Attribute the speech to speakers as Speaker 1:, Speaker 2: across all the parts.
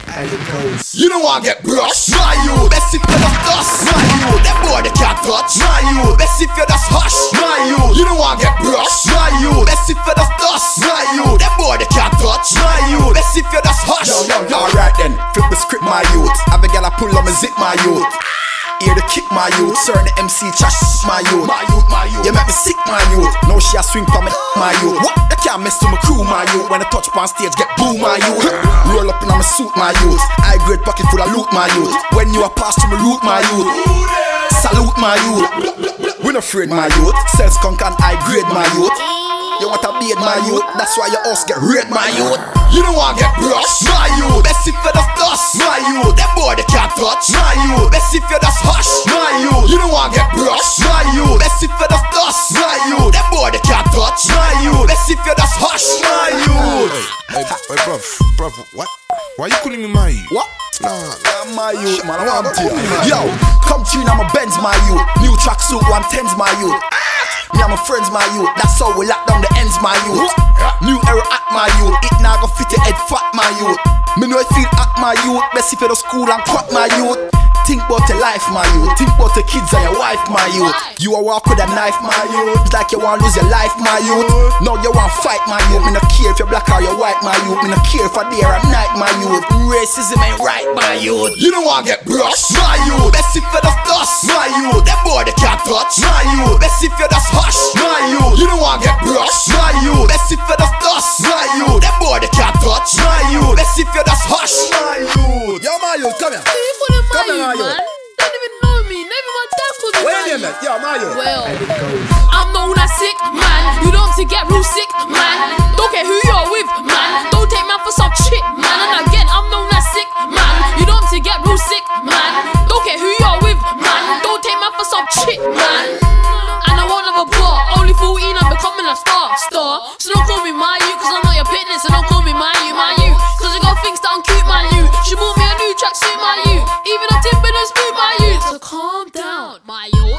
Speaker 1: And it goes.
Speaker 2: You don't want to get brushed. My youth, best if you're just dust. My youth, them boy they can't touch. My youth, best if you're just hush. My youth, you don't want to get brushed. My youth, best if you're just dust. My youth, them boy they can't touch. My youth, best if you're just hush.
Speaker 3: Alright then, flip the script, my youth. Have a gal I pull on my zip, my youth. Here to kick my youth, certain MC trash my youth. You make me sick, my youth. No she a swing for me, my youth. What? They can't mess to my crew, my youth. When I touch on stage, get boo, my youth. Roll up in my suit, my youth. High grade pocket full of loot, my youth. When you a pass to my root, my youth. Salute, my youth. We not afraid, my youth. Sell skunk and high grade, my youth. You want to beard, my youth. That's why your house get red, my youth.
Speaker 2: You don't want to get brushed. My youth, best if you're just dust. My youth, them boy they can't touch. My youth, best if you're just hush. My youth, you don't want to get brushed. My youth, best if you're just dust. My youth, them boy they can't touch. My youth, best if you're just hush. My youth.
Speaker 4: Hey, bruv, what? Why you calling me my youth?
Speaker 3: What? Nah, my youth, man, I want to you. Yo, come tune, I'm a Benz, my youth. New tracksuit, 110's, my youth. Me and my friends, my youth. That's how we lock down the ends, my youth. New era at my youth. It now go fit your head fat, my youth. Me know it feel at my youth. Best if you go to school and cut, my youth. Think about your life, my youth. Think about your kids and your wife, my youth. You a walk with a knife, my youth. It's like you want lose your life, my youth. Now you want fight, my youth. Me no care if you're black or you're white, my youth. Me no care for day or night, my youth. Racism ain't right, my youth.
Speaker 2: You don't want to get brushed. My youth, best if you're just dust. My youth, them boy they can't touch. My youth, best if you're just hush. My youth, you don't want to get brushed. My youth, best if you're just dust. My youth, them boy they can't touch. My youth, best if you're just hush. My youth.
Speaker 3: Yo, my youth, come here.
Speaker 5: Come here, my youth, man. Don't even know me. Never mind that called me
Speaker 3: Wait a minute, yo, my youth.
Speaker 5: Well, I'm known as sick, man. You don't have to get real sick, man. Don't care who you're with, man. Don't take man for some shit, man. And again, I'm known as sick, man. You don't have to get real sick, man. Don't care who you're with, man. Don't take man for some shit, man. And I won't have a bar. Only 14, I'm becoming a star. So don't call me my you, cause I'm not your fitness. So don't call me my you. Cause you got things that I'm cute, my you. She bought me a new tracksuit, my you. Even a tip in a spoon, my you. So calm down, my you.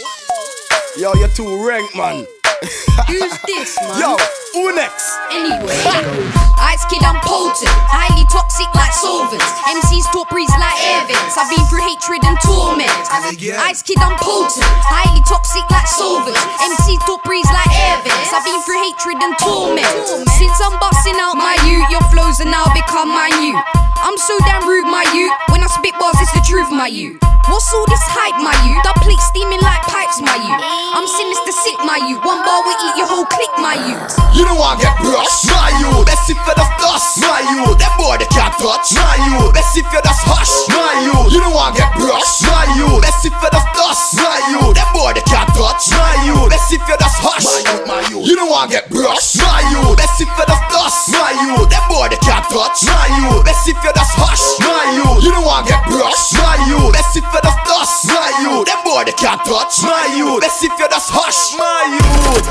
Speaker 3: Yo, you're too rank, man.
Speaker 5: Who's this, man?
Speaker 3: Yo, who next?
Speaker 5: Anyway,
Speaker 6: Ice Kid, I'm potent, highly toxic like solvents. MCs top breeds like Evans. I've been through hatred and torment. Ice Kid, I'm potent, highly toxic like solvents. MCs top breeds like Evans. I've been through hatred and torment. Since I'm busting out my youth, your flows are now become my new. I'm so damn rude, my youth. When I spit bars, it's the truth, my youth. What's all this hype, my youth? The plate steaming like pipes, my youth. I'm sinister sick, my youth. One bar will eat your whole clique, my youth.
Speaker 2: You don't want to get brushed. My youth, best if you're just dust. My youth, them boy they can't touch. My youth, best if you're just hush. My youth, you don't want to get brushed. My youth, best if you're just dust. My youth, them boy they can't touch. My youth, best if you're just hush. My youth, you don't want to get brushed. My youth, best if you're just dust. My youth, them boy they can't touch. My youth, best if you're just hush. My youth, you don't want to get brushed. My youth, best if you're just dust. My youth, them boy they can't touch. My youth, best if you're just hush. My youth.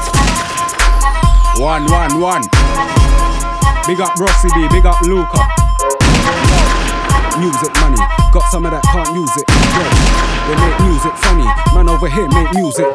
Speaker 7: One. Big up Rossi B, big up Luca. Music money, got some of that, can't use it. Yeah. They make music funny, man over here make music